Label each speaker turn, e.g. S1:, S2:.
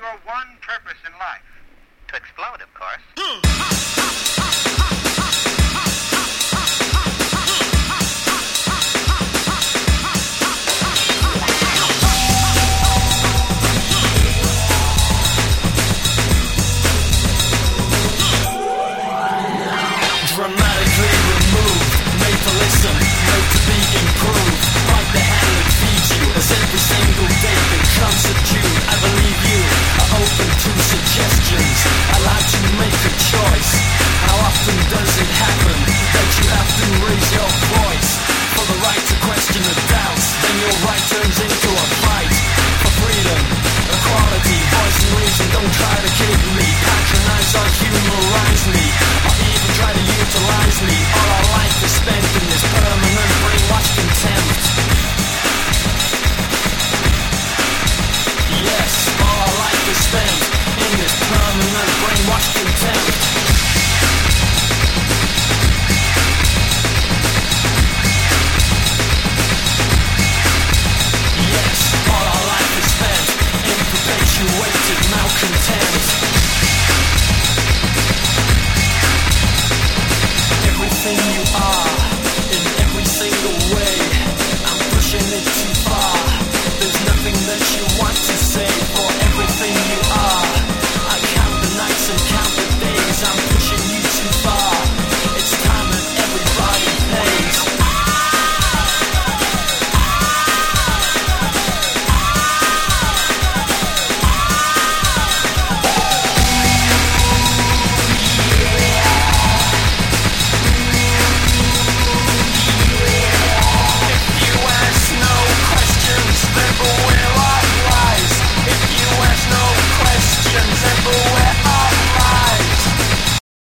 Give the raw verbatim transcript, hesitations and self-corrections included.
S1: your one purpose in life?
S2: To explode, of course.
S3: Dramatically removed, made to listen, made to be improved. Like the hand that feeds you, as every single day becomes subdued. I believe you are open to suggestions, allowed to make a choice. How often does it happen that you have to raise your voice for the right to question the doubts? Then your right turns into a fight for freedom, equality, voice and reason. Don't try to kid me, patronize or humorize me, or even try to utilize me.